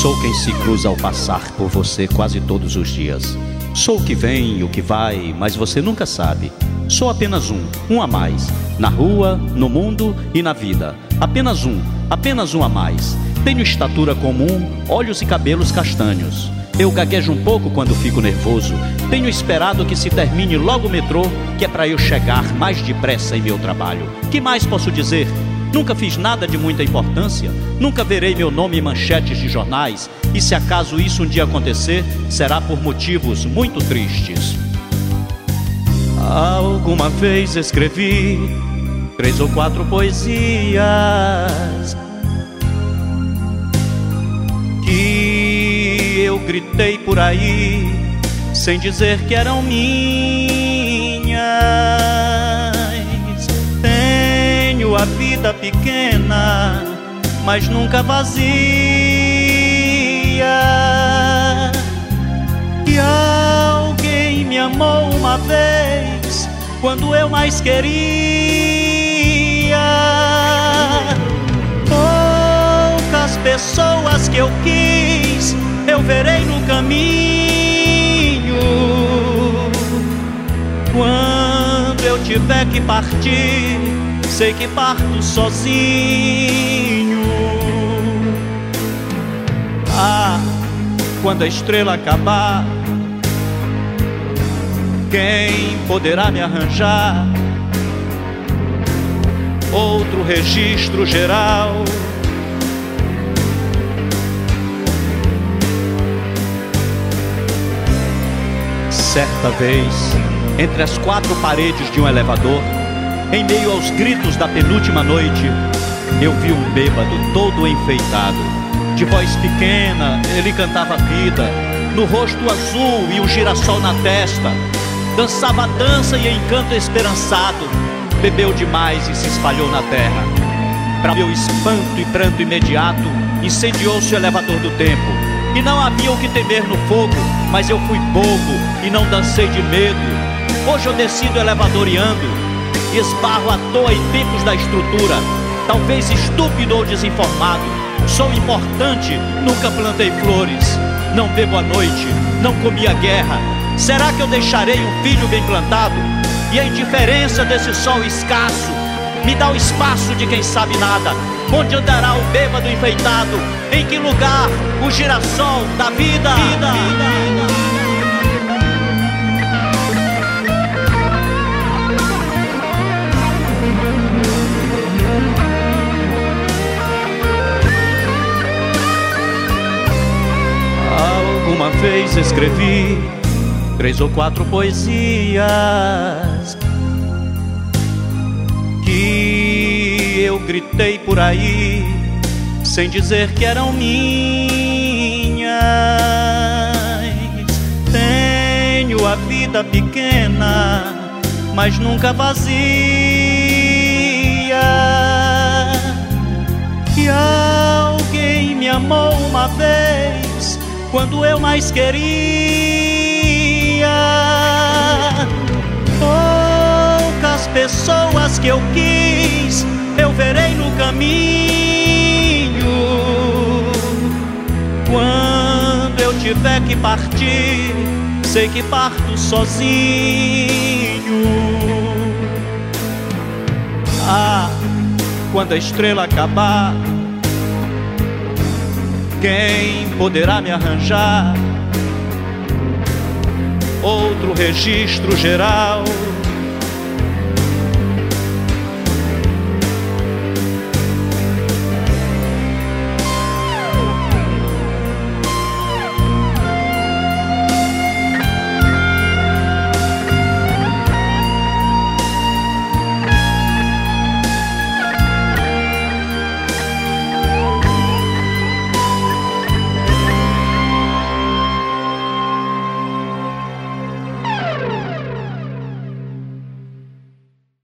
Sou quem se cruza ao passar por você quase todos os dias. Sou o que vem e o que vai, mas você nunca sabe. Sou apenas um a mais. Na rua, no mundo e na vida. Apenas um a mais. Tenho estatura comum, olhos e cabelos castanhos. Eu gaguejo um pouco quando fico nervoso. Tenho esperado que se termine logo o metrô, que é para eu chegar mais depressa em meu trabalho. Que mais posso dizer? Nunca fiz nada de muita importância. Nunca verei meu nome em manchetes de jornais. E se acaso isso um dia acontecer, será por motivos muito tristes. Alguma vez escrevi 3 ou 4 poesias que eu gritei por aí sem dizer que eram minhas. Tenho a vida pequena, mas nunca vazia. E alguém me amou uma vez quando eu mais queria. Poucas pessoas que eu quis eu verei no caminho. Quando eu tiver que partir, sei que parto sozinho. Quando a estrela acabar, quem poderá me arranjar outro registro geral? Certa vez, entre as 4 paredes de um elevador, em meio aos gritos da penúltima noite, eu vi um bêbado todo enfeitado. De voz pequena, ele cantava a vida, no rosto azul e um girassol na testa. Dançava a dança e encanto esperançado. Bebeu demais e se espalhou na terra. Para meu espanto e pranto imediato, incendiou-se o elevador do tempo. E não havia o que temer no fogo, mas eu fui bobo e não dancei de medo. Hoje eu desci do elevador e ando, e esbarro à toa em tempos da estrutura. Talvez estúpido ou desinformado. Sou importante, nunca plantei flores. Não bebo à noite, não comi a guerra. Será que eu deixarei um filho bem plantado? E a indiferença desse sol escasso me dá o espaço de quem sabe nada. Onde andará o bêbado enfeitado? Em que lugar o girassol da vida? Alguma vez escrevi 3 ou 4 poesias que eu gritei por aí sem dizer que eram minhas. Tenho a vida pequena, mas nunca vazia. E alguém me amou uma vez quando eu mais queria. Poucas pessoas que eu quis eu verei no caminho. Quando eu tiver que partir, sei que parto sozinho. Quando a estrela acabar, quem poderá me arranjar outro registro geral?